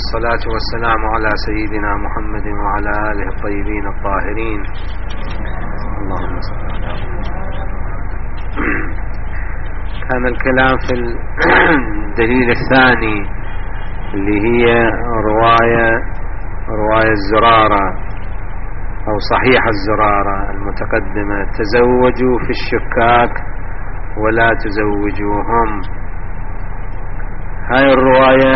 والصلاة والسلام على سيدنا محمد وعلى آله الطيبين الطاهرين. اللهم صل على كان الكلام في الدليل الثاني اللي هي رواية الزرارة أو صحيح الزرارة المتقدمة: تزوجوا في الشكاك ولا تزوجوهم. هاي الرواية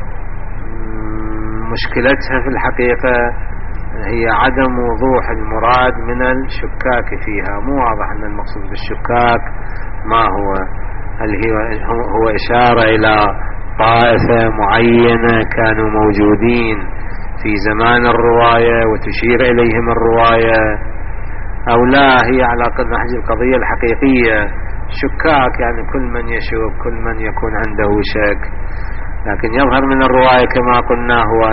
مشكلتها في الحقيقة هي عدم وضوح المراد من الشكاك فيها. مو واضح أن المقصود بالشكاك ما هو، هل هو إشارة إلى طائفة معينة كانوا موجودين في زمان الرواية وتشير إليهم الرواية، أو لا هي على نهج القضية الحقيقية. شكاك يعني كل من يشك، كل من يكون عنده شك. لكن يظهر من الرواية كما قلنا هو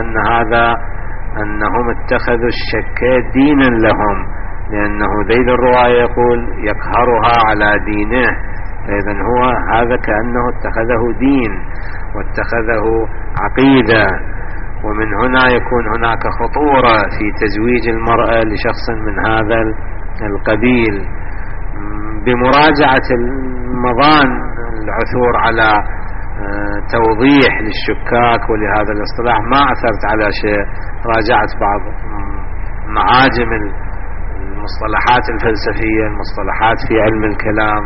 أنهم اتخذوا الشك دينا لهم، لأنه ذيل الرواية يقول يقهرها على دينه، إذن هو هذا كأنه اتخذه دين واتخذه عقيدة. ومن هنا يكون هناك خطورة في تزويج المرأة لشخص من هذا القبيل. بمراجعة المضان العثور على توضيح للشكاك ولهذا الاصطلاح ما عثرت على شيء. راجعت بعض معاجم المصطلحات الفلسفية، المصطلحات في علم الكلام،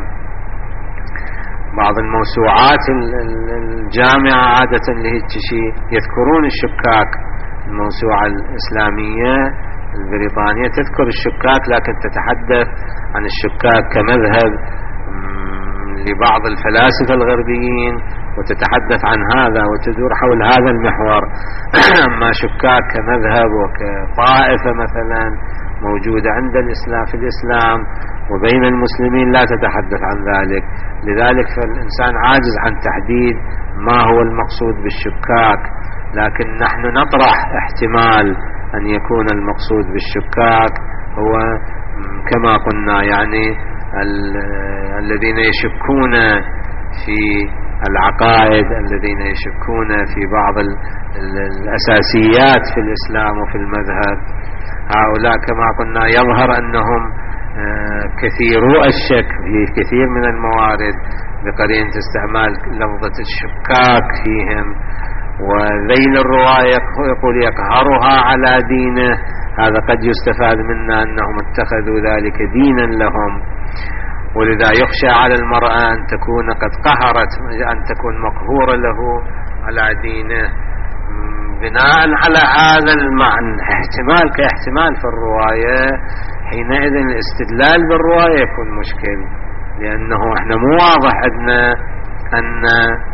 بعض الموسوعات الجامعة عادة اللي هي شيء يذكرون الشكاك. الموسوعة الإسلامية البريطانية تذكر الشكاك، لكن تتحدث عن الشكاك كمذهب لبعض الفلاسفة الغربيين، وتتحدث عن هذا وتدور حول هذا المحور. أما شكاك كمذهب وكطائفة مثلا موجودة عند الإسلام في الإسلام وبين المسلمين لا تتحدث عن ذلك. لذلك فالإنسان عاجز عن تحديد ما هو المقصود بالشكاك، لكن نحن نطرح احتمال أن يكون المقصود بالشكاك هو كما قلنا يعني الذين يشكون في العقائد، الذين يشكون في بعض الأساسيات في الإسلام وفي المذهب. هؤلاء كما قلنا يظهر أنهم كثيرو الشك في كثير من الموارد بقرينة استعمال لفظة الشكاك فيهم. وذيل الرواية يقول يقهرها على دينه، هذا قد يستفاد منا أنهم اتخذوا ذلك دينا لهم، ولذا يخشى على المرأة أن تكون قد قهرت، أن تكون مقهورة له على دينه. بناء على هذا المعنى احتمال كاحتمال في الرواية، حينئذ الاستدلال بالرواية يكون مشكل، لأنه احنا مو واضح عندنا أن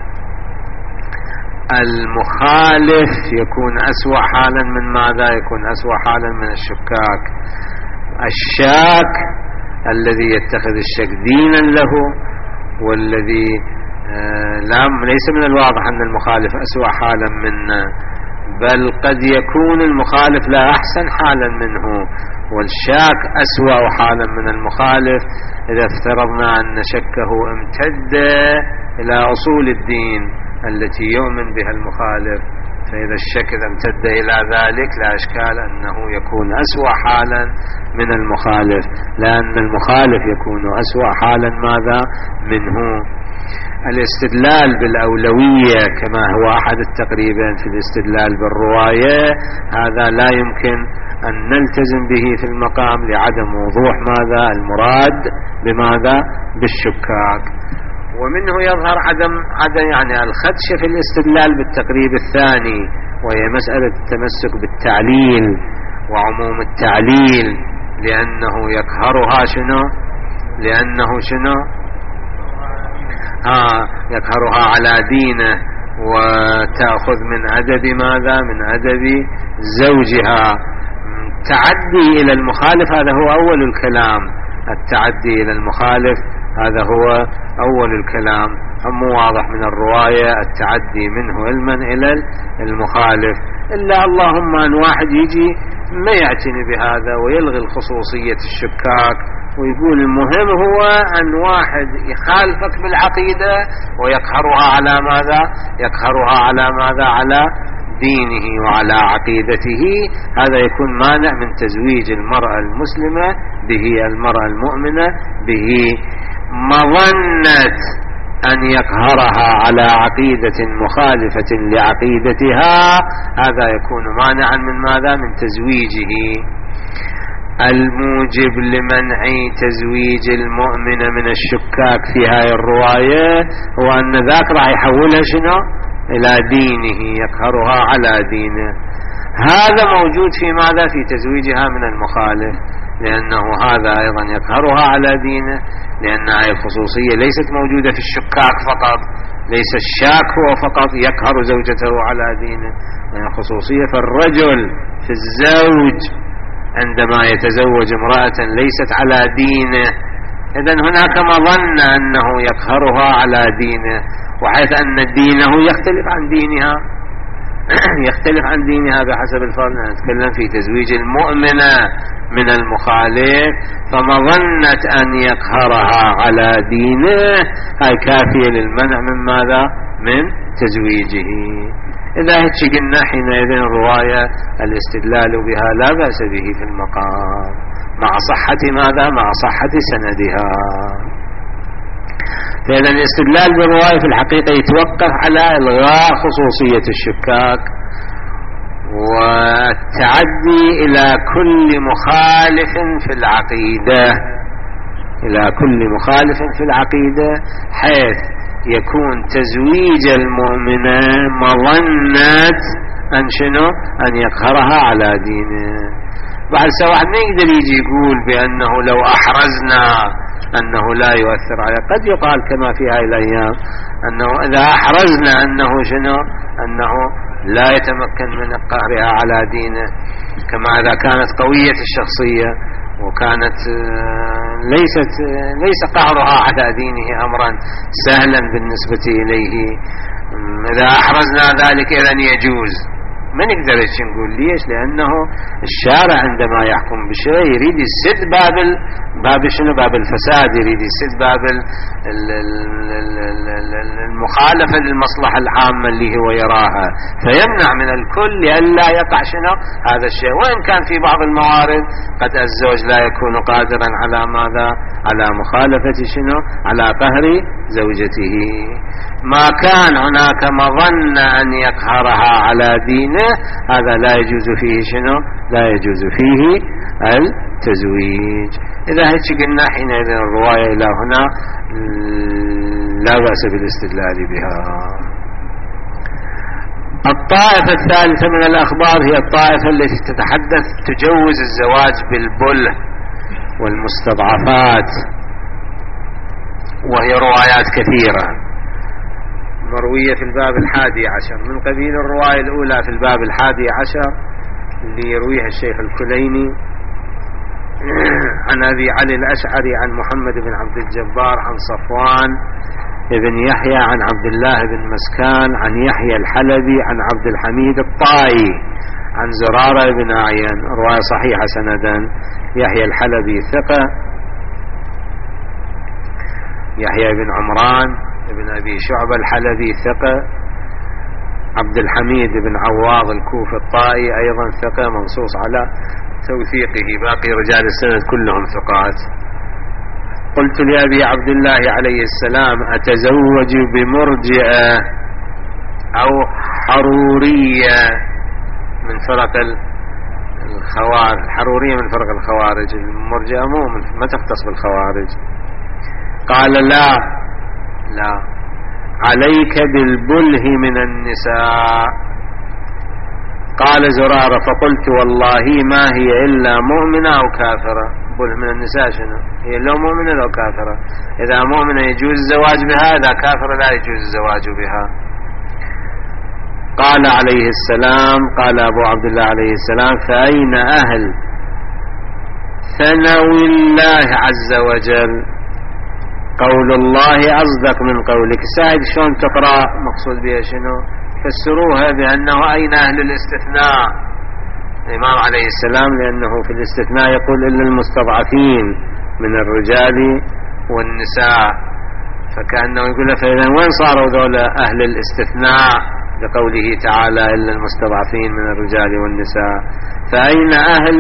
المخالف يكون أسوأ حالا من ماذا؟ يكون أسوأ حالا من الشكاك. الشاك الذي يتخذ الشك دينا له، والذي ليس من الواضح أن المخالف أسوأ حالا منا، بل قد يكون المخالف لا أحسن حالا منه، والشاك أسوأ حالا من المخالف إذا افترضنا أن شكه امتد إلى أصول الدين التي يؤمن بها المخالف. فإذا الشك إذا امتد إلى ذلك لا إشكال أنه يكون أسوأ حالا من المخالف، لأن المخالف يكون أسوأ حالا ماذا منه. الاستدلال بالأولوية كما هو أحد التقريبين في الاستدلال بالرواية، هذا لا يمكن أن نلتزم به في المقام لعدم وضوح ماذا المراد بماذا بالشكاك. ومنه يظهر عدم يعني الخدش في الاستدلال بالتقريب الثاني، وهي مسألة التمسك بالتعليل وعموم التعليل، لأنه يقهرها شنو؟ لأنه شنو؟ يقهرها على دينه وتأخذ من أدب ماذا؟ من أدب زوجها. تعدي إلى المخالف هذا هو أول الكلام، التعدي إلى المخالف هذا هو أول الكلام. هم واضح من الرواية التعدي منه علما إلى المخالف، إلا اللهم أن واحد يجي ما يعتني بهذا ويلغي الخصوصية الشكاك ويقول المهم هو أن واحد يخالفك بالعقيدة ويقهرها على ماذا؟ يقهرها على ماذا؟ على دينه وعلى عقيدته، هذا يكون مانع من تزويج المرأة المسلمة به المرأة المؤمنة به مظنة أن يقهرها على عقيدة مخالفة لعقيدتها. هذا يكون مانعا من ماذا؟ من تزويجه. الموجب لمنع تزويج المؤمن من الشكاك في هاي الرواية هو أن ذاك راح يحولها شنو؟ إلى دينه، يقهرها على دينه. هذا موجود في ماذا؟ في تزويجها من المخالف، لأنه هذا أيضا يقهرها على دينه، لأن هذه الخصوصية ليست موجودة في الشكاك فقط، ليس الشاك هو فقط يقهر زوجته على دينه، يعني خصوصية فالرجل في الزوج عندما يتزوج امرأة ليست على دينه، إذن هناك مظنة أنه يقهرها على دينه، وحيث أن دينه يختلف عن دينها يختلف عن دينها بحسب الفرق. نتكلم في تزويج المؤمنة من المخالف، فمظنة أن يقهرها على دينه هاي كافية للمنع من ماذا؟ من تزويجه. إذا هيك قلنا حينئذ الرواية الاستدلال بها لا بأس به في المقام، مع صحة ماذا؟ مع صحة سندها. فإذا الاستدلال بالرواية في الحقيقة يتوقف على إلغاء خصوصية الشكاك والتعدي إلى كل مخالف في العقيدة، إلى كل مخالف في العقيدة، حيث يكون تزويج المؤمنة مظنة أن شنو؟ أن يقهرها على دينه. بعد سواء ما يقدر يجي يقول بأنه لو أحرزنا أنه لا يؤثر عليه. قد يقال كما في هذه الأيام أنه إذا أحرزنا أنه شنو؟ أنه لا يتمكن من قهرها على دينه، كما إذا كانت قوية الشخصية وكانت ليس قهرها على دينه أمرا سهلا بالنسبة إليه، إذا أحرزنا ذلك إذن يجوز. ما نقدر نقول ليش؟ لأنه الشارع عندما يحكم بشيء يريد يسد باب شنو؟ باب الفساد، يريد يسد باب المخالفة للمصلحة العامة اللي هو يراها، فيمنع من الكل لئلا يقع شنو؟ هذا الشيء. وإن كان في بعض الموارد قد الزوج لا يكون قادرا على ماذا؟ على مخالفة شنو؟ على قهر زوجته. ما كان هناك مظنة أن يقهرها على دينه هذا لا يجوز فيه شنو؟ لا يجوز فيه التزويج. إذا هيك قلنا حينئذ الرواية إلى هنا لا بأس بالاستدلال بها. الطائفة الثالثة من الأخبار هي الطائفة التي تتحدث تجوز الزواج بالبله والمستضعفات، وهي روايات كثيرة مروية في الباب 11 من قبيل الرواية الأولى في الباب 11 اللي يرويها الشيخ الكليني عن أبي علي الأشعري عن محمد بن عبد الجبار عن صفوان بن يحيى عن عبد الله بن مسكان عن يحيى الحلبي عن عبد الحميد الطائي عن زرارة بن أعين. رواية صحيحة سندا. يحيى الحلبي ثقة، يحيى بن عمران بن أبي شعبة الحلبي ثقة، عبد الحميد بن عواض الكوفي الطائي أيضا ثقة منصوص على توثيقه، باقي رجال السند كلهم ثقات. قلت لأبي عبد الله عليه السلام أتزوج بمرجئة أو حرورية من فرق الخوارج؟ الحرورية من فرق الخوارج، المرجئة ما تختص بالخوارج. قال لا عليك بالبله من النساء. قال زرارة فقلت والله ما هي إلا مؤمنة أو كافرة. بله من النساء شنو؟ هي لو مؤمنة لو كافرة. إذا مؤمنة يجوز الزواج بها، إذا كافرة لا يجوز الزواج بها. قال عليه السلام، قال أبو عبد الله عليه السلام فأين أهل ثنوي الله عز وجل؟ قول الله أصدق من قولك. ساعد شلون تقرأ مقصود بها شنو؟ فسروها بأنه أين أهل الاستثناء؟ الإمام عليه السلام لأنه في الاستثناء يقول إلا المستضعفين من الرجال والنساء، فكأنه يقول فإذا وين صاروا ذولا أهل الاستثناء لقوله تعالى إلا المستضعفين من الرجال والنساء. فأين أهل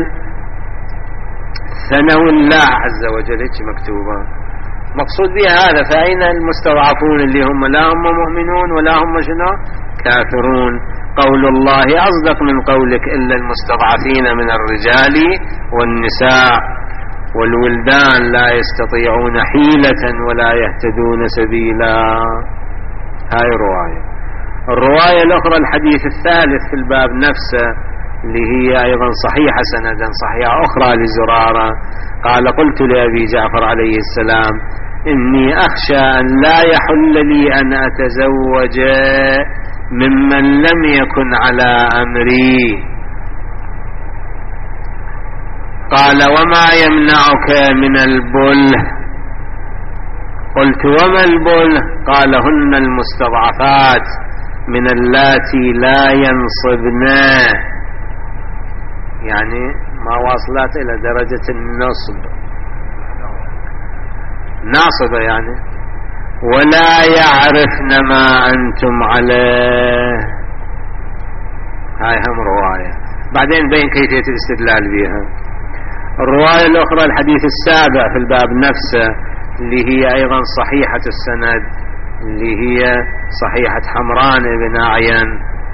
ثنو الله عز وجل؟ هيك مكتوبة، مقصود بها هذا. فأين المستضعفون اللي هم لا هم مؤمنون ولا هم شنو كافرون؟ قول الله أصدق من قولك إلا المستضعفين من الرجال والنساء والولدان لا يستطيعون حيلة ولا يهتدون سبيلا. هاي رواية. الرواية الأخرى الحديث الثالث في الباب نفسه اللي هي أيضا صحيحة سندا صحيحة أخرى لزرارة، قال قلت لأبي جعفر عليه السلام إني أخشى أن لا يحل لي أن أتزوج ممن لم يكن على أمري. قال وما يمنعك من البله؟ قلت وما البله؟ قال هن المستضعفات من اللاتي لا ينصبن، يعني ما واصلات إلى درجة النصب، ناصبة يعني، ولا يعرفن ما أنتم عليه. هاي هم رواية، بعدين بين كيفية الاستدلال بها. الرواية الأخرى الحديث السابع في الباب نفسه اللي هي أيضا صحيحة السند، اللي هي صحيحة حمران بن أعين،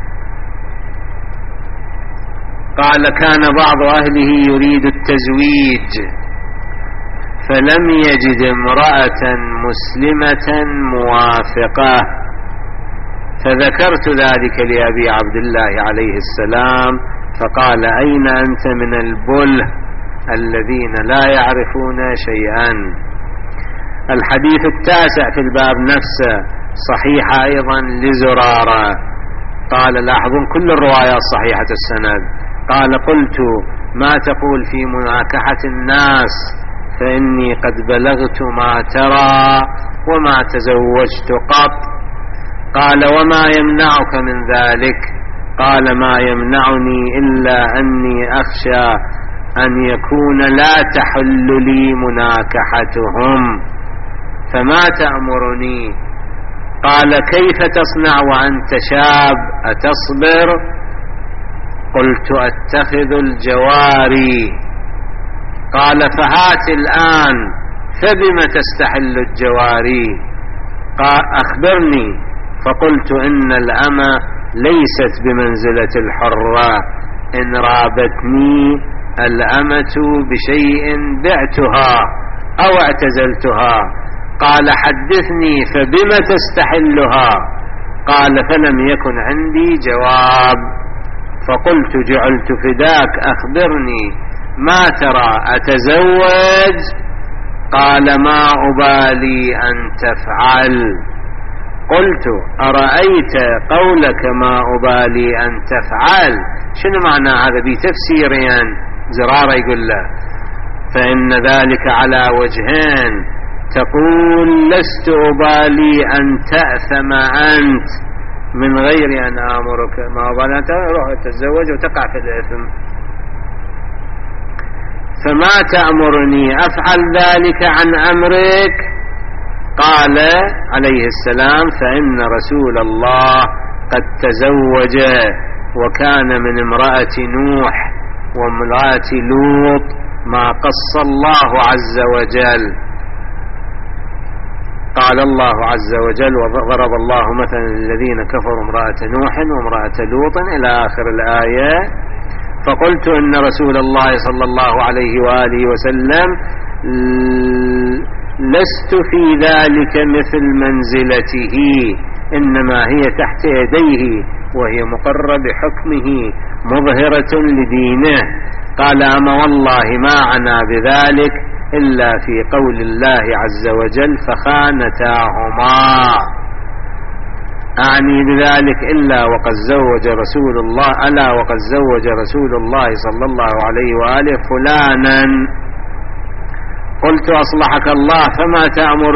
قال كان بعض أهله يريد التزويج فلم يجد امرأة مسلمة موافقة، فذكرت ذلك لأبي عبد الله عليه السلام فقال أين أنت من البله الذين لا يعرفون شيئا. الحديث التاسع في الباب نفسه صحيحة أيضا لزرارة، قال لاحظون كل الروايات صحيحة السند، قال قلت ما تقول في مناكحة الناس فإني قد بلغت ما ترى وما تزوجت قط. قال وما يمنعك من ذلك؟ قال ما يمنعني إلا أني أخشى أن يكون لا تحل لي مناكحتهم، فما تأمرني؟ قال كيف تصنع وأنت شاب؟ أتصبر؟ قلت أتخذ الجواري. قال فهات الآن، فبم تستحل الجواري؟ قال أخبرني. فقلت إن الأمة ليست بمنزلة الحرة، إن رابتني الأمة بشيء بعتها أو اعتزلتها. قال حدثني فبم تستحلها؟ قال فلم يكن عندي جواب. فقلت جعلت فداك أخبرني ما ترى أتزوج؟ قال ما أبالي أن تفعل. قلت أرأيت قولك ما أبالي أن تفعل شنو معنى هذا بتفسيرين؟ زرارة يقول له فإن ذلك على وجهين، تقول لست أبالي أن تأثم أنت من غير أن آمرك، ما أبالي أن تروح تتزوج وتقع في الإثم، فما تأمرني أفعل ذلك عن أمرك؟ قال عليه السلام فإن رسول الله قد تزوج وكان من امرأة نوح وامرأة لوط ما قص الله عز وجل. قال الله عز وجل وضرب الله مثلا للذين كفروا امرأة نوح وامرأة لوط إلى آخر الآية. فقلت إن رسول الله صلى الله عليه وآله وسلم لست في ذلك مثل منزلته، إنما هي تحت يديه وهي مقرة بحكمه مظهرة لدينه. قال أما والله ما عنا بذلك إلا في قول الله عز وجل فخانتاهما، أعني بذلك إلا وقد زوج رسول الله، ألا وقد زوج رسول الله صلى الله عليه وآله فلانا. قلت أصلحك الله فما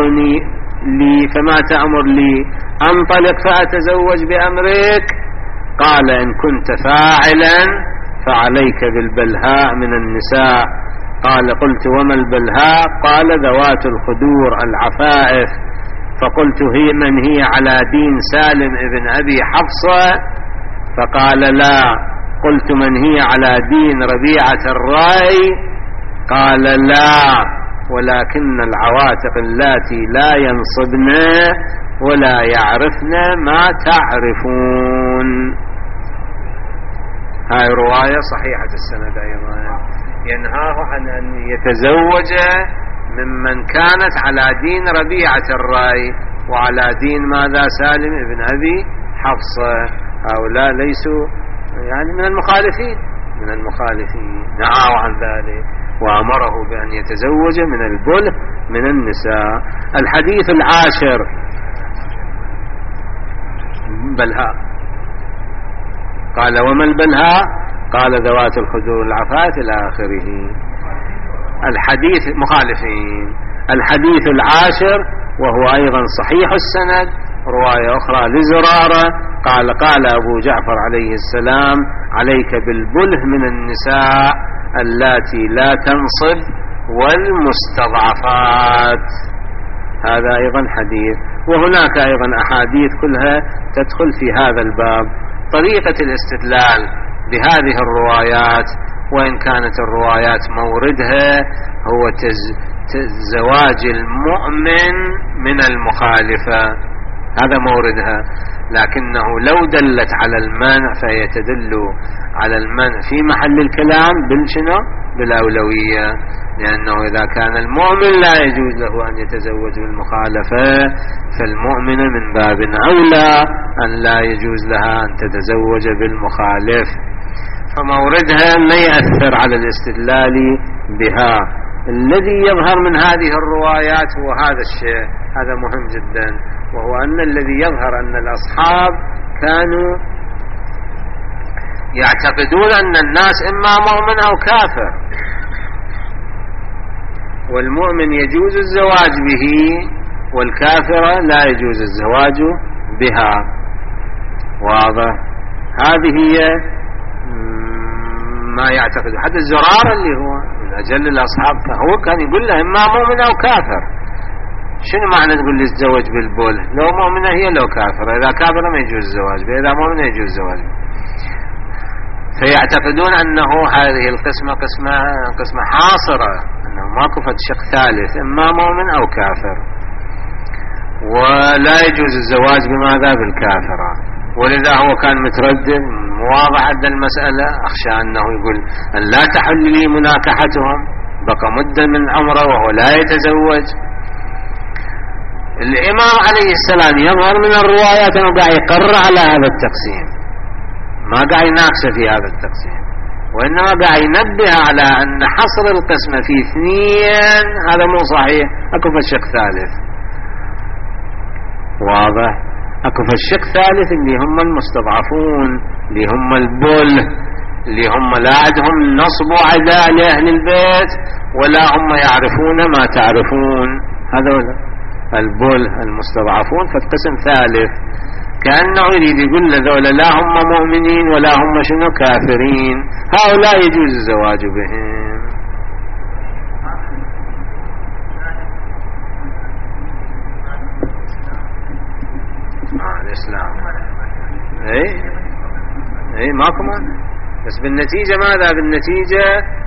تأمر لي أنطلق فأتزوج بأمرك؟ قال إن كنت فاعلا فعليك بالبلهاء من النساء. قال قلت وما البلهاء؟ قال ذوات الخدور العفائف فقلت هي من هي على دين سالم ابن أبي حفصة؟ فقال لا. قلت من هي على دين ربيعة الرأي؟ قال لا، ولكن العواتق اللاتي لا ينصبن ولا يعرفن ما تعرفون. هاي رواية صحيحة السند أيضا، ينهاه عن أن يتزوج ممن كانت على دين ربيعة الرأي وعلى دين ماذا؟ سالم ابن أبي حفصة. هؤلاء ليسوا يعني من المخالفين، نهاه عن ذلك وأمره بأن يتزوج من البله من النساء. الحديث العاشر بلهاء. قال وما البلهاء؟ قال ذوات الخدور العفاف إلى آخره. الحديث مخالفين. الحديث العاشر وهو أيضا صحيح السند، رواية أخرى لزرارة قال أبو جعفر عليه السلام عليك بالبله من النساء اللاتي لا تنصب والمستضعفات. هذا أيضا حديث. وهناك أيضا أحاديث كلها تدخل في هذا الباب. طريقة الاستدلال بهذه الروايات، وإن كانت الروايات موردها هو زواج المؤمن من المخالفة، هذا موردها، لكنه لو دلت على المنع فهي تدل على المنع في محل الكلام بالأولوية، لأنه إذا كان المؤمن لا يجوز له أن يتزوج بالمخالفة فالمؤمن من باب أولى أن لا يجوز لها أن تتزوج بالمخالف، فموردها لا يأثر على الاستدلال بها. الذي يظهر من هذه الروايات هو هذا الشيء، هذا مهم جدا، وهو أن الذي يظهر أن الأصحاب كانوا يعتقدون أن الناس إما مؤمن أو كافر، والمؤمن يجوز الزواج به والكافرة لا يجوز الزواج بها. واضح؟ هذه هي ما يعتقد حتى الزرار اللي هو من أجل الأصحاب، هو كان يقول له إما مؤمن أو كافر. شنو معنى تقول لي الزواج بالبوله؟ لو مؤمنة هي لو كافرة، إذا كافرة ما يجوز الزواج بها، إذا مؤمنة يجوز الزواج بها. فيعتقدون أنه هذه القسمة قسمة حاصرة، أنه ماكو شق ثالث، إما مؤمن أو كافر، ولا يجوز الزواج بماذا؟ بالكافرة. ولذا هو كان متردد واضح عند المسألة، أخشى أنه يقول أن لا تحل لي مناكحتهم، بقى مدة من عمره وهو لا يتزوج. الإمام عليه السلام يظهر من الروايات أنه قاعد يقرر على هذا التقسيم، ما قاعد يناقش في هذا التقسيم، وإنما قاعد ينبه على أن حصر القسمة في 2 هذا مو صحيح، أكو فالشق ثالث. واضح؟ أكو فالشق ثالث اللي هم المستضعفون، اللي هم البل، اللي هم لا عندهم نصب وعداء لأهل البيت ولا هم يعرفون ما تعرفون، هذول البل المستضعفون فالقسم ثالث. كأنه يريد يقول لذولا لا هم مؤمنين ولا هم شنو كافرين، هؤلاء يجوز الزواج بهم. الإسلام اي ماكو مانع، بس بالنتيجة ماذا؟ بالنتيجة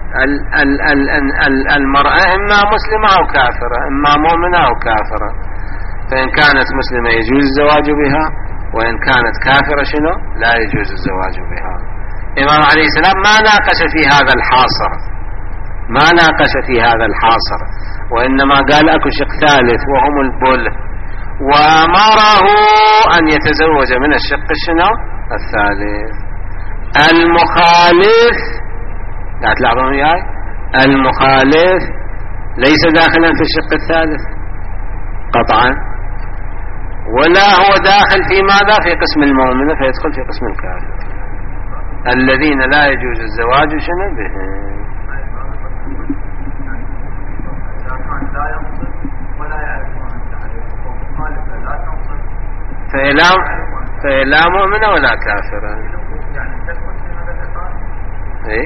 المرأة إما مسلمة أو كافرة، إما مؤمنة أو كافرة، فإن كانت مسلمة يجوز الزواج بها، وإن كانت كافرة شنو؟ لا يجوز الزواج بها. الإمام عليه السلام ما ناقش في هذا الحاصر، ما ناقش في هذا الحاصر، وإنما قال أكو شق ثالث وهم البل، وأمره أن يتزوج من الشق شنو؟ الثالث. المخالف لا تلاحظون وياي، المخالف ليس داخلا في الشق الثالث قطعا، ولا هو داخل في ماذا؟ في قسم المؤمنة، فيدخل في قسم الكافر الذين لا يجوز الزواج شنو بهم. فلا مؤمنة ولا كافرة. ايه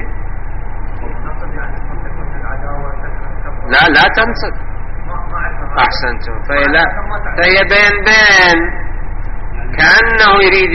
لا تنصب، احسنتم. فهي بين كأنه يريد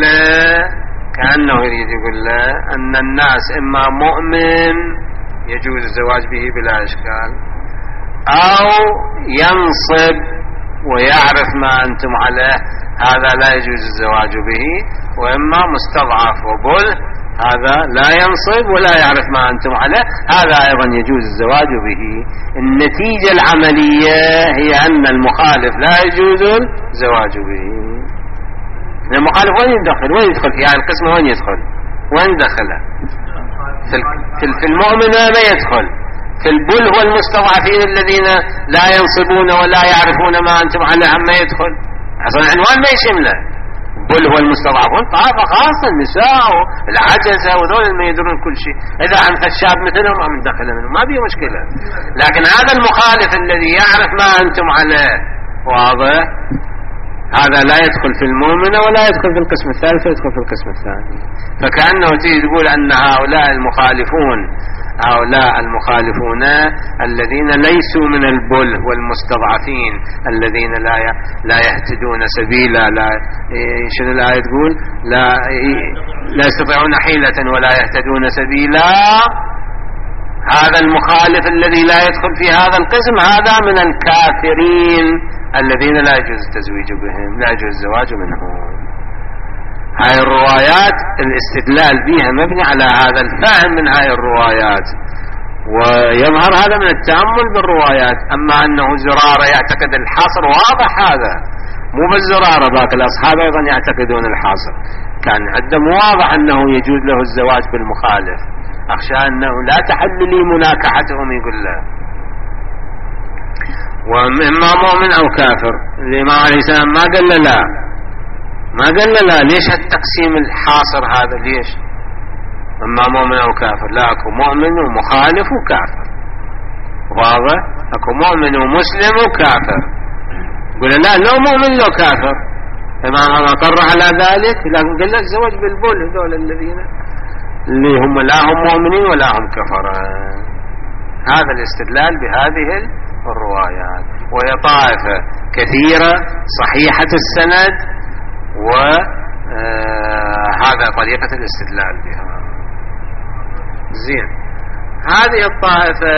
يقول له أن الناس إما مؤمن يجوز الزواج به بلا إشكال، أو ينصب ويعرف ما أنتم عليه هذا لا يجوز الزواج به، وإما مستضعف وبله هذا لا ينصب ولا يعرف ما أنتم عليه هذا أيضا يجوز الزواج به. النتيجة العملية هي أن المخالف لا يجوز الزواج به. المخالف وين يدخل في هذه القسمة؟ وين دخله؟ في المؤمنة ما يدخل، في البل والمستضعفين الذين لا ينصبون ولا يعرفون ما أنتم عليه ما يدخل. أصلا العنوان ما يشمله. بل والمستضعفون طائفة خاصة، النساء والعجزة وذول ما يدرون كل شيء. إذا أنت الشاب مثلهم ما من دخل منهم ما فيه مشكلة. لكن هذا المخالف الذي يعرف ما أنتم عليه واضح، هذا لا يدخل في المؤمنة ولا يدخل في القسم الثالث، يدخل في القسم الثاني. فكأنه تقول أن هؤلاء المخالفون الذين ليسوا من البل والمستضعفين الذين لا يهتدون سبيلا، شنو الآية تقول؟ لا يستطيعون حيلة ولا يهتدون سبيلا. هذا المخالف الذي لا يدخل في هذا القسم هذا من الكافرين الذين لا يجوز التزويج بهم، لا يجوز الزواج منهم. هاي الروايات الاستدلال بها مبني على هذا الفهم من هاي الروايات، ويظهر هذا من التأمل بالروايات. أما أنه زرارة يعتقد الحاصر واضح، هذا مو بالزرارة، باقي الأصحاب أيضا يعتقدون الحاصر، كان عندهم واضح أنه يجوز له الزواج بالمخالف. أخشى أنه لا تحل لي مناكحتهم يقول له، وإما مؤمن أو كافر. الإمام عليه السلام ما قال له لا ليش هالتقسيم الحاصر هذا؟ ليش إما مؤمن أو كافر؟ لا، أكو مؤمن ومخالف وكافر، واضح؟ أكو مؤمن ومسلم وكافر. قل لا لو مؤمن لو كافر، الإمام أقر على ذلك، لكن قال لك زواج بالبول هذول الذين اللي هم لا هم مؤمنين ولا هم كفرة. هذا الاستدلال بهذه الروايات، وهي طائفة كثيرة صحيحة السند، وهذا طريقة الاستدلال بها. زين، هذه الطائفة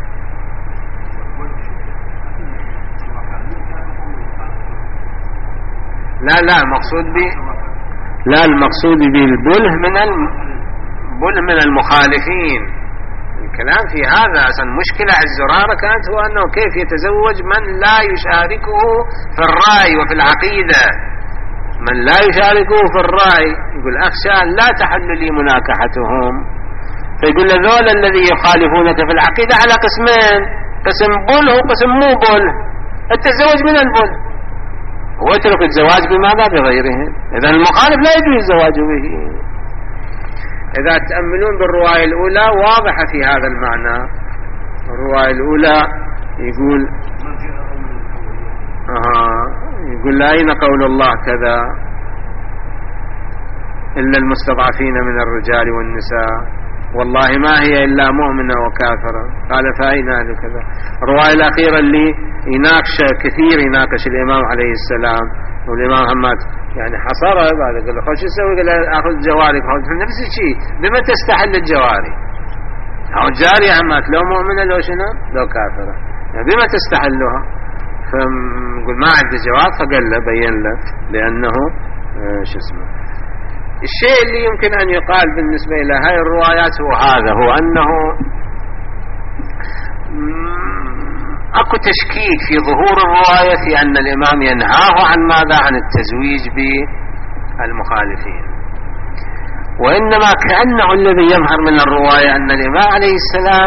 المقصود بالبله من المخالفين. الكلام في هذا أصلا مشكلة الزرارة كانت هو أنه كيف يتزوج من لا يشاركه في الرأي وفي العقيدة، من لا يشاركه في الرأي. يقول أخشى لا تحل لي مناكحتهم، فيقول ذول الذي يخالفونك في العقيدة على قسمين، قسم بل وقسم مو بل، التزوج من البل واترك الزواج بماذا؟ بغيره. إذا المخالف لا يجوز الزواج به. إذا تأملون بالرواية الأولى واضحة في هذا المعنى. الرواية الأولى يقول لا أين قول الله كذا إلا المستضعفين من الرجال والنساء والله ما هي إلا مؤمنة وكافرة، قال فأين كذا. الرواية الأخيرة اللي يناقش الإمام عليه السلام، والإمام محمد يعني حصره بعد قال له خوش يسوي؟ قال له أخذ جواري. نفس الشيء، بما تستحل الجواري؟ أو الجارية عمات لو مؤمنة لو شنو لو كافرة، يعني بما تستحلها؟ فقل ما عنده جواب، فقال له بين له لأنه الشيء اللي يمكن أن يقال بالنسبة إلى هاي الروايات هو هذا، هو أنه أكو تشكيك في ظهور الرواية في أن الإمام ينهاه عن ماذا؟ عن التزويج بالمخالفين. وإنما كأنه الذي يظهر من الرواية أن الإمام عليه السلام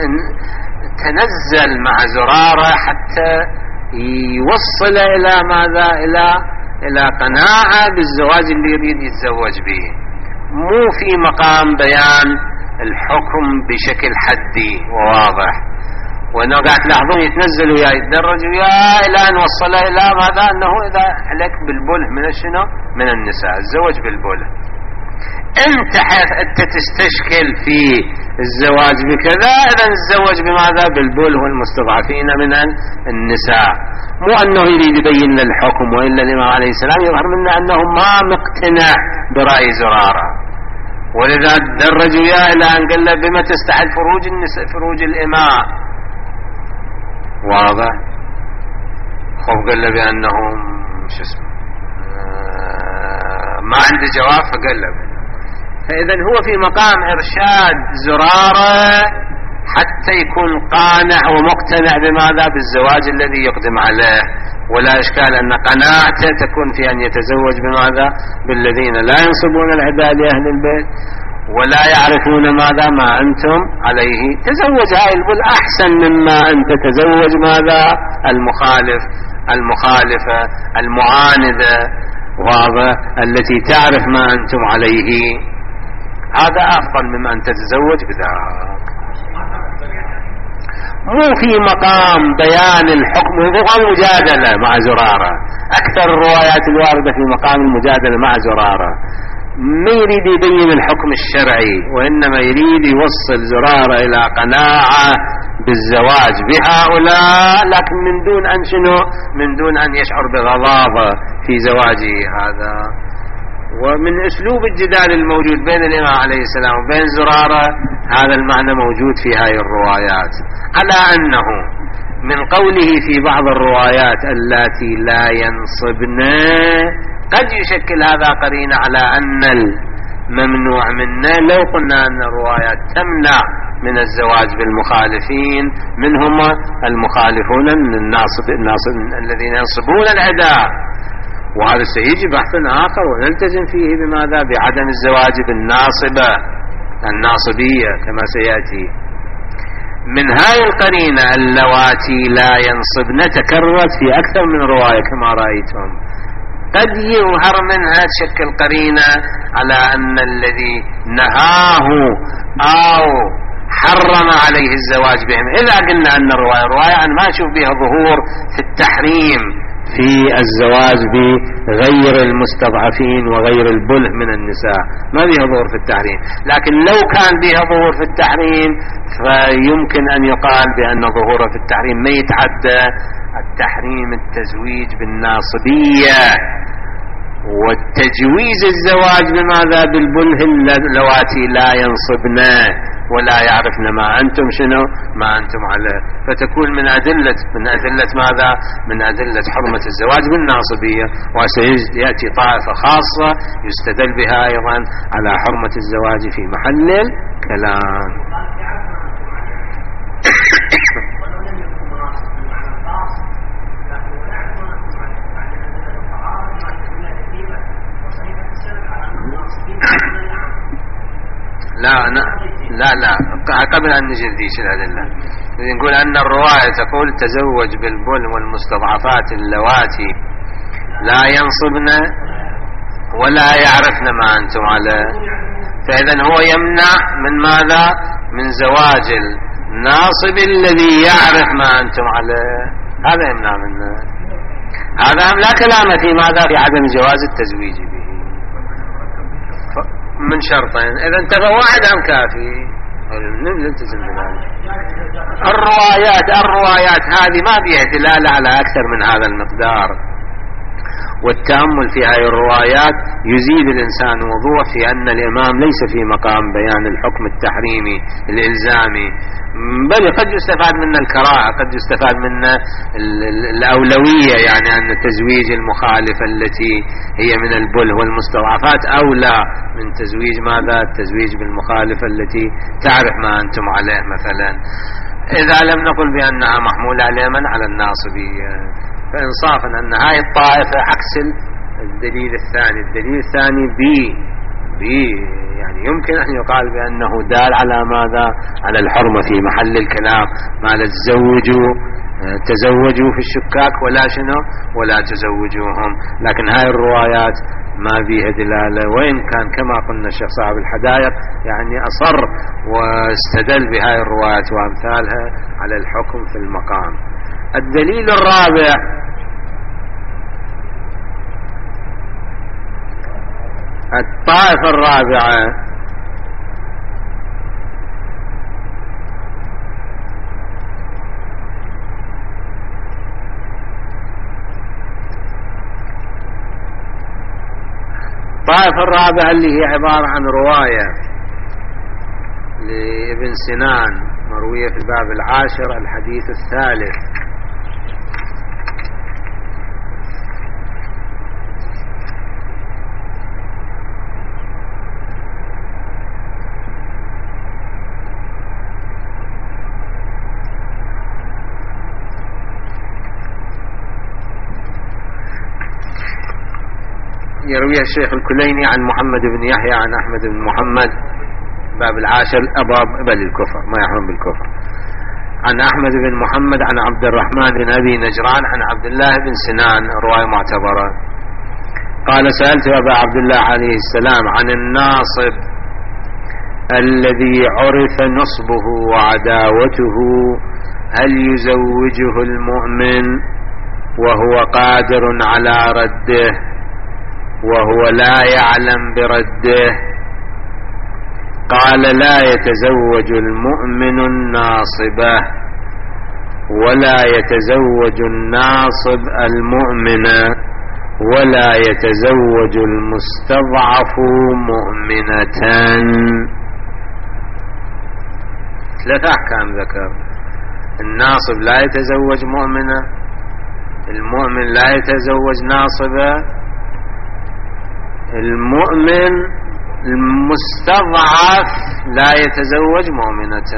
تنزل مع زرارة حتى يوصل إلى ماذا؟ إلى قناعة بالزواج اللي يريد يتزوج به، مو في مقام بيان الحكم بشكل حدي وواضح. وأنه قاعد تلاحظون يتنزل ويا يتدرج ويا إلى أن وصل إلى ماذا؟ أنه إذا عليك بالبله من الشنو؟ من النساء، الزواج بالبله. أنت حيث أنت تستشكل في الزواج بكذا، إذا الزواج بماذا؟ بالبله والمستضعفين من النساء. مو أنه يريد يبين للحكم، وإلا الإمام عليه السلام يظهر منه أنه ما مقتنع برأي زرارة، ولذا درج وياه إلى أن قال له بما تستحل فروج الإماء. واضح؟ خب قال له بأنه شو اسمه ما عنده جواب، فقال له. فإذا هو في مقام إرشاد زرارة حتى يكون قانع ومقتنع بماذا؟ بالزواج الذي يقدم عليه. ولا إشكال أن قناعته تكون في أن يتزوج بماذا؟ بالذين لا ينصبون العداء لأهل البيت ولا يعرفون ماذا ما أنتم عليه. تزوج هاي البل أحسن مما أن تتزوج ماذا؟ المخالفة المعاندة، واضح، التي تعرف ما أنتم عليه. هذا أفضل مما أن تتزوج بذاك. مو في مقام بيان الحكم، في مقام المجادلة مع زرارة. أكثر الروايات الواردة في مقام المجادلة مع زرارة. ما يريد يبين الحكم الشرعي، وإنما يريد يوصل زرارة إلى قناعة بالزواج بهؤلاء، لكن من دون أن يشعر بغضاضة في زواجه هذا. ومن أسلوب الجدال الموجود بين الإمام عليه السلام وبين زرارة هذا المعنى موجود في هذه الروايات، على أنه من قوله في بعض الروايات التي لا ينصبن قد يشكل هذا قرينة على أن الممنوع منا. لو قلنا أن الروايات تمنع من الزواج بالمخالفين، منهم المخالفون الذين ينصبون العداء، وهذا سيجي بحث آخر ونلتزم فيه بماذا؟ بعدم الزواج الناصبية كما سيأتي. من هاي القرينة اللواتي لا ينصبن تكررت في أكثر من رواية كما رأيتم. قد يظهر منها تشكل قرينة على أن الذي نهاه أو حرم عليه الزواج بهم، إذا قلنا أن الرواية أنا ما أشوف بها ظهور في التحريم في الزواج بغير المستضعفين وغير البله من النساء، ما بها ظهور في التحريم. لكن لو كان بها ظهور في التحريم فيمكن أن يقال بأن ظهوره في التحريم ما يتعدى التحريم التزويج بالناصبية والتجويز الزواج بماذا؟ بالبله اللواتي لا ينصبن ولا يعرفن ما أنتم ما أنتم عليه. فتكون من أدلة ماذا؟ من أدلة حرمة الزواج بالناصبية. وسيأتي طائفة خاصة يستدل بها أيضا على حرمة الزواج في محل الكلام. لا قبل أن نجد ذيش الأدلة نقول أن الرواية تقول تزوج بالبل والمستضعفات اللواتي لا ينصبن ولا يعرفن ما أنتم عليه. فإذا هو يمنع من ماذا؟ من زواج الناصب الذي يعرف ما أنتم عليه، هذا يمنع منه. هذا لا كلام في ماذا؟ في عدم جواز التزويج به من شرطين. إذا انتفى واحد أم كافي؟ نلتزم بذلك. الروايات هذه ما فيها دلالة على أكثر من هذا المقدار، والتأمل في هذه الروايات يزيد الإنسان وضوح في أن الإمام ليس في مقام بيان الحكم التحريمي الإلزامي، بل قد يستفاد منا الكراهة، قد يستفاد منا الأولوية، يعني أن تزويج المخالفة التي هي من البله والمستضعفات أولى من تزويج ماذا؟ التزويج بالمخالفة التي تعرف ما أنتم عليه مثلا، إذا لم نقل بأنها محمولة عليها على الناصبية. فإنصافا أن هاي الطائفة عكس الدليل الثاني. الدليل الثاني يعني يمكن أن يقال بأنه دال على ماذا؟ على الحرمة في محل الكلام، ما لا تزوجوا في الشكاك ولا تزوجوهم. لكن هاي الروايات ما بيها دلالة، وإن كان كما قلنا الشيخ صاحب الحدائق يعني أصر واستدل بهاي الروايات وأمثالها على الحكم في المقام. الدليل الرابع الطائفة الرابعة الرابع اللي هي عبارة عن رواية لابن سنان مروية في الباب 10 الحديث 3. يرويها الشيخ الكليني عن محمد بن يحيى عن أحمد بن محمد باب 10 أبواب بل الكفر ما يحرم بالكفر. عن أحمد بن محمد عن عبد الرحمن بن أبي نجران عن عبد الله بن سنان رواية معتبرة قال سألت أبا عبد الله عليه السلام عن الناصب الذي عرف نصبه وعداوته هل يزوجه المؤمن وهو قادر على رده وهو لا يعلم برده؟ قال لا يتزوج المؤمن الناصبة ولا يتزوج الناصب المؤمن ولا يتزوج المستضعف مؤمنة. 3 أحكام ذكر. الناصب لا يتزوج مؤمنة، المؤمن لا يتزوج ناصبة، المؤمن المستضعف لا يتزوج مؤمنة.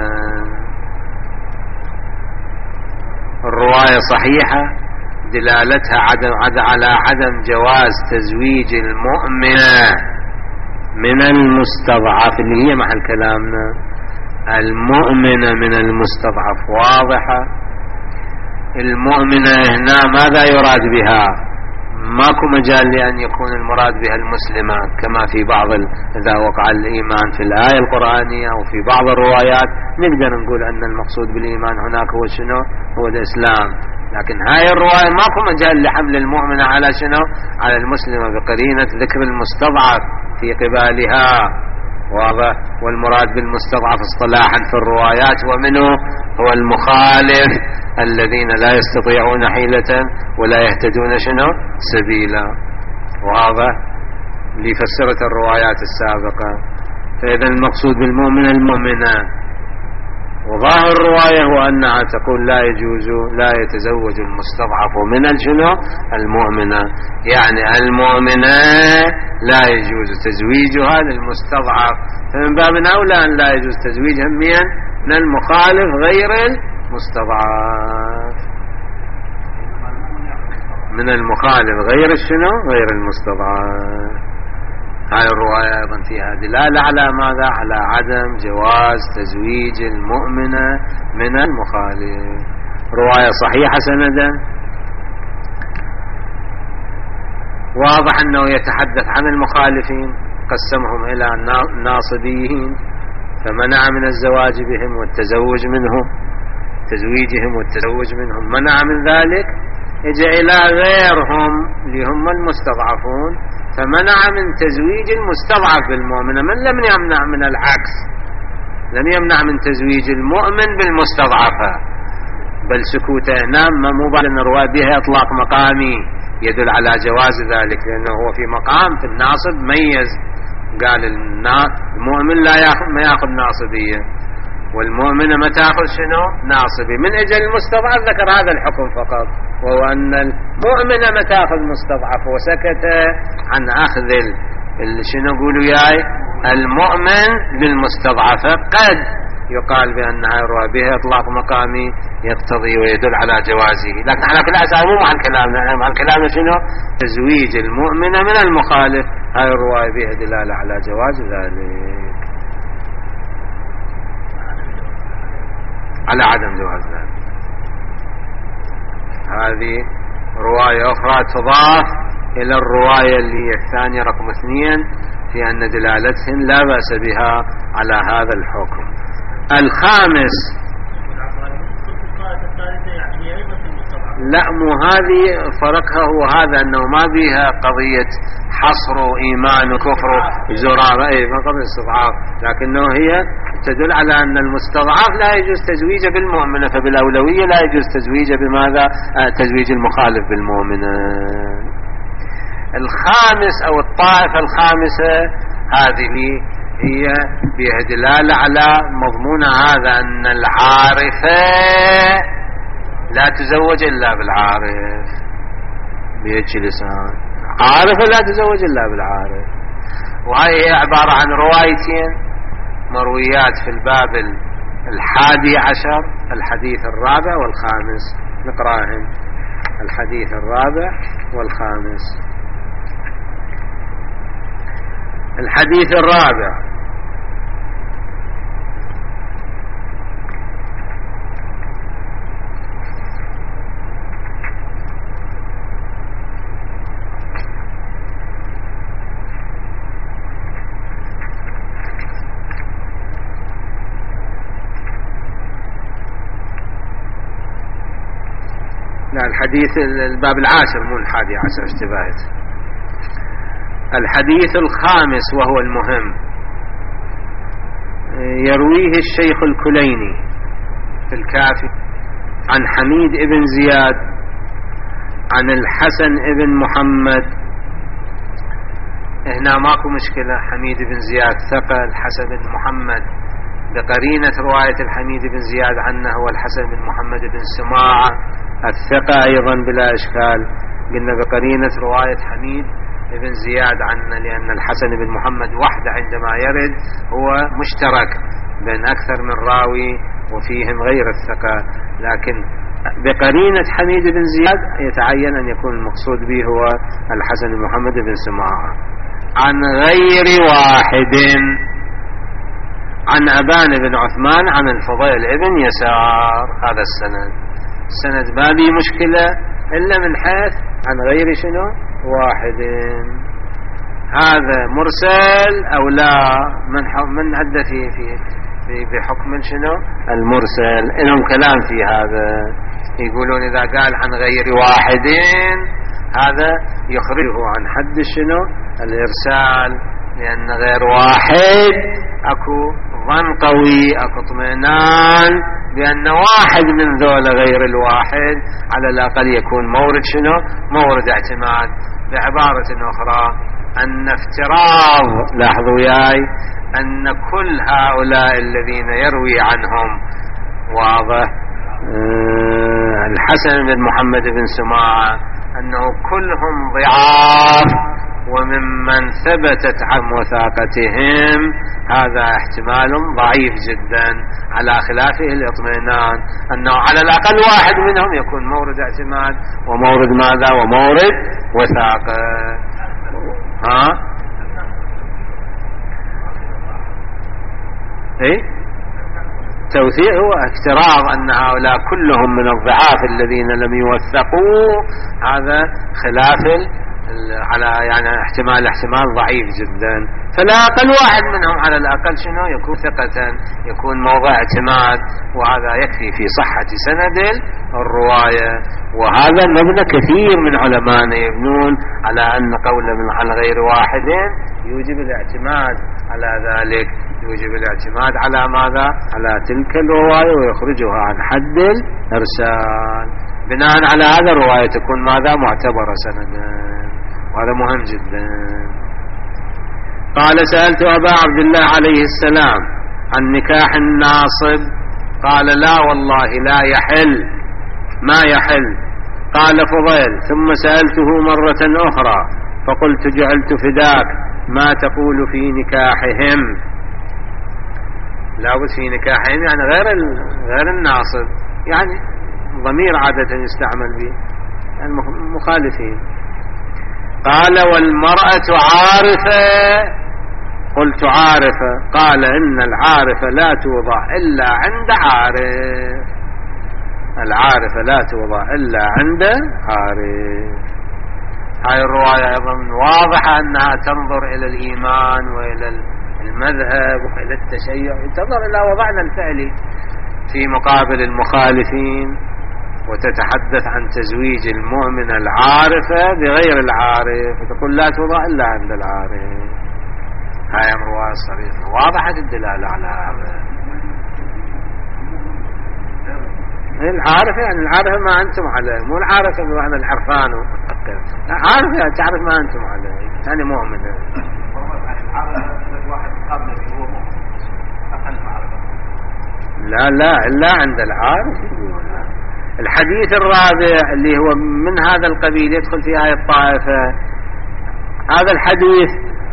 الرواية صحيحة دلالتها على عدم جواز تزويج المؤمنة من المستضعف اللي هي محل كلامنا. المؤمنة من المستضعف واضحة. المؤمنة هنا ماذا يراد بها؟ ماكو مجال لأن يكون المراد بها المسلمة كما في بعض إذا وقع الإيمان في الآية القرآنية أو في بعض الروايات نقدر نقول أن المقصود بالإيمان هناك هو شنو؟ هو الإسلام. لكن هاي الرواية ماكو مجال لحمل المؤمنة على شنو؟ على المسلمة بقرينة ذكر المستضعف في قبالها. واضح. والمراد بالمستضعف اصطلاحا في الروايات ومنه هو المخالف الذين لا يستطيعون حيلة ولا يهتدون شنو سبيلا. واضح لفسرت الروايات السابقة. فإذا المقصود بالمؤمن المؤمنة. وظاهر الرواية هو أنها تقول لا يتزوج المستضعف من الشنو المؤمنة، يعني المؤمنة لا يجوز تزويجها للمستضعف. فمن باب أولى أن لا يجوز تزويجها من المخالف غير المستضعف، من المخالف غير الشنو غير المستضعف. هاي الرواية أيضا فيها دلالة على ماذا؟ على عدم جواز تزويج المؤمنة من المخالف. رواية صحيحة سندا. واضح أنه يتحدث عن المخالفين قسمهم إلى ناصبيين فمنع من الزواج بهم والتزوج منهم، تزويجهم والتزوج منهم منع من ذلك. اجى إلى غيرهم اللي هم المستضعفون فمنع من تزويج المستضعف بالمؤمنة. من لم يمنع من العكس، لم يمنع من تزويج المؤمن بالمستضعفة، بل سكوته هنا مو بأن الرواية بها إطلاق مقامي يدل على جواز ذلك، لأنه هو في مقام في الناصب ميز قال المؤمن ما يأخذ ناصبية والمؤمنة ما تأخذ شنو ناصبي. من أجل المستضعف ذكر هذا الحكم فقط، وهو أن المؤمنة ما تأخذ مستضعف، وسكت عن أخذ شنو يقولوا ياي المؤمن للمستضعفة. قد يقال بأنها الرواية بها إطلاق مقامي يقتضي ويدل على جوازه، لكن على كل أساس مو مع كلامنا. مع كلامنا شنو؟ تزويج المؤمنة من المخالف. هاي الرواية بها دلالة على جواز ذلك، على عدم جواز ذلك. هذه رواية أخرى تضاف إلى الرواية اللي هي الثانية رقم 2 في أن دلالتهن لا بأس بها على هذا الحكم. الخامس لا مو هذه فرقها هو هذا أنه ما بها قضية حصر إيمان وكفر زرار ما قضية استضعاف، لكنه هي تدل على أن المستضعف لا يجوز تزويجه بالمؤمنة، فبالأولوية لا يجوز تزويجه بماذا؟ تزويج المخالف بالمؤمنة. الخامس أو الطائفة الخامسة هذه هي بها دلالة على مضمون هذا، أن العارفة لا تزوج إلا بالعارف. بهيك لسان عارفة لا تزوج إلا بالعارف. وهي هي عبارة عن روايتين مرويات في الباب 11، الحديث الرابع والخامس. نقرأهم: الحديث الرابع والخامس. الحديث الرابع: لا، الحديث الباب 10 مو 11، اشتباهت. الحديث الخامس وهو المهم، يرويه الشيخ الكليني في الكافي عن حميد ابن زياد عن الحسن ابن محمد. هنا ماكو مشكلة، حميد بن زياد ثقة، الحسن بن محمد بقرينة رواية الحميد بن زياد عنه هو الحسن بن محمد بن سماعة الثقة أيضا بلا إشكال. قلنا بقرينة رواية حميد بن زياد عنه، لأن الحسن بن محمد وحده عندما يرد هو مشترك بين أكثر من راوي وفيهم غير الثقة، لكن بقرينة حميد بن زياد يتعين أن يكون المقصود به هو الحسن بن محمد بن سماعة عن غير واحد، عن أبان بن عثمان عن الفضيل ابن يسار. هذا السند ما به مشكلة إلا من حيث عن غير شنو واحد. هذا مرسل أو لا؟ من عدة في بحكم شنو المرسل. إنهم كلام في هذا، يقولون إذا قال عن غير واحد هذا يخرجه عن حد شنو الإرسال، لأن غير واحد أكو ظن قوي، أكو اطمئنان بأن واحد من ذولا غير الواحد على الأقل يكون مورد شنو مورد اعتماد. بعبارة أخرى أن افتراض، لاحظوا وياي، أن كل هؤلاء الذين يروي عنهم واضح الحسن بن محمد بن سماعة أنه كلهم ضعاف، وممن ثبتت عن وثاقتهم هذا احتمال ضعيف جدا، على خلافه الاطمئنان أنه على الأقل واحد منهم يكون مورد اعتماد ومورد ماذا ومورد وثاقة. توثيق هو افتراض أن هؤلاء كلهم من الضعاف الذين لم يوثقوا، هذا خلاف على يعني احتمال ضعيف جدا. فلا أقل واحد منهم على الأقل شنو يكون ثقة، يكون موضع اعتماد، وهذا يكفي في صحة سند الرواية. وهذا مبنى كثير من علماء يبنون على أن قول من عن غير واحد يوجب الاعتماد على ذلك، يوجب الاعتماد على ماذا؟ على تلك الرواية ويخرجها عن حد الإرسال. بناء على هذا الرواية تكون ماذا؟ معتبرة سندا، وهذا مهم جدا. قال: سألت أبا عبد الله عليه السلام عن نكاح الناصب، قال: لا والله لا يحل، ما يحل. قال فضيل: ثم سألته مرة أخرى فقلت: جعلت فداك، ما تقول في نكاحهم؟ لابد في نكاحهم يعني غير الناصب، يعني ضمير عادة يستعمل به المخالفين. قال: والمرأة عارفة؟ قلت: عارفة. قال: إن العارفة لا توضع إلا عند عارف، العارفة لا توضع إلا عند عارف. هاي الرواية أيضا واضحة أنها تنظر إلى الإيمان وإلى المذهب وإلى التشيع، تنظر إلى وضعنا الفعلي في مقابل المخالفين، وتتحدث عن تزويج المؤمن العارفة بغير العارف، وتقول لا توضع إلا عند العارف. هاي رواية صريحة واضحة الدلالة على هذا. العارفة يعني العارفة ما أنتم عليه، مو العارفة بمعنى العرفان وكذا. عارف تعرف ما أنتم عليه، أنا مؤمن. لا عند العارف. الحديث الرابع اللي هو من هذا القبيل يدخل في هذه الطائفة، هذا الحديث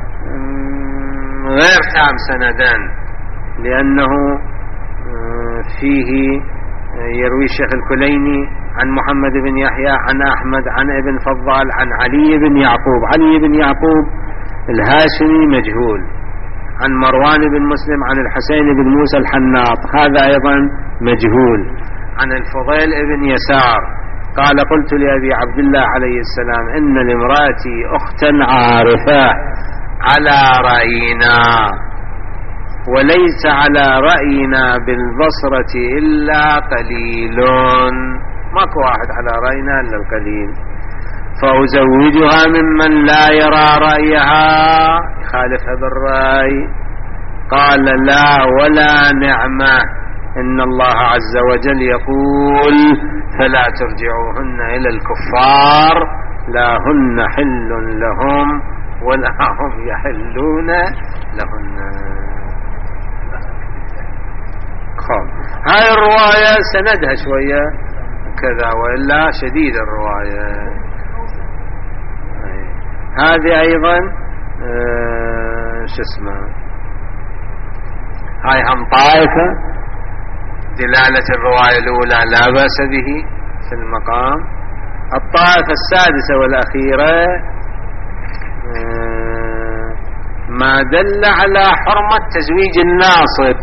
غير تام سندا، لأنه فيه يروي الشيخ الكليني عن محمد بن يحيى عن أحمد عن ابن فضال عن علي بن يعقوب. علي بن يعقوب الهاشمي مجهول. عن مروان بن مسلم عن الحسين بن موسى الحناط، هذا أيضا مجهول. عن الفضيل بن يسار قال قلت لأبي عبد الله عليه السلام إن لامرأتي أختا عارفة على رأينا، وليس على رأينا بالبصرة إلا قليل، ماكو واحد على رأينا إلا القليل، فأزوجها ممن لا يرى رأيها يخالفها بالرأي. قال لا ولا نعمة، إن الله عز وجل يقول فلا ترجعوهن إلى الكفار، لا هن حل لهم ولا هم يحلون لهن. هاي الرواية سندها شوية كذا، وإلا شديد الرواية. هذه أيضا شو اسمه، هاي هم طائفة. دلالة الرواية الأولى لا بأس به في المقام. الطائفة السادسة والأخيرة ما دل على حرمة تزويج الناصب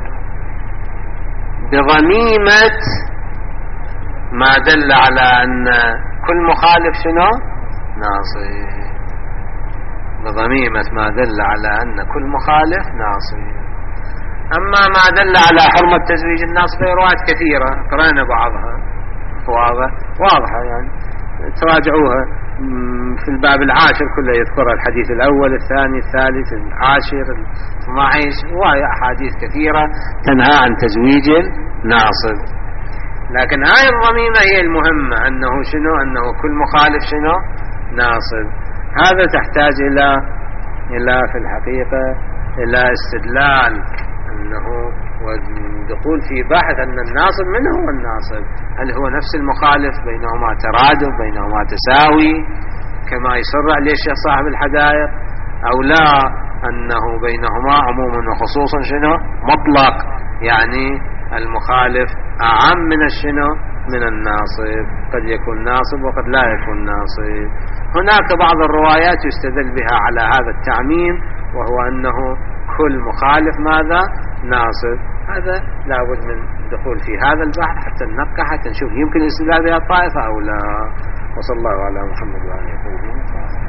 بضميمة ما دل على أن كل مخالف شنو ناصب، بضميمة ما دل على أن كل مخالف ناصب. أما ما دل على حرمة تزويج الناس في روايات كثيرة قرأنا بعضها واضحة يعني تراجعوها في الباب العاشر كله يذكر الحديث الأول الثاني الثالث العاشر 12 وهي أحاديث كثيرة تنهى عن تزويج الناصب. لكن هاي الضميمة هي المهمة، أنه شنو، أنه كل مخالف شنو ناصب. هذا تحتاج إلى في الحقيقة إلى استدلال، أنه ودخول في بحث أن الناصب من هو الناصب، هل هو نفس المخالف بينهما ترادف بينهما تساوي كما يصرح لي الشيخ صاحب الحدائق، أو لا أنه بينهما عموما وخصوصا شنو مطلق، يعني المخالف أعم من الشنو من الناصب، قد يكون ناصب وقد لا يكون ناصب. هناك بعض الروايات يستدل بها على هذا التعميم، وهو أنه كل مخالف ماذا ناصب. هذا لابد من دخول في هذا البحث حتى ننقح، حتى نشوف يمكن الاستدلال بها الطائفة أو لا. وصلى الله على محمد وعلى آله وصحبه.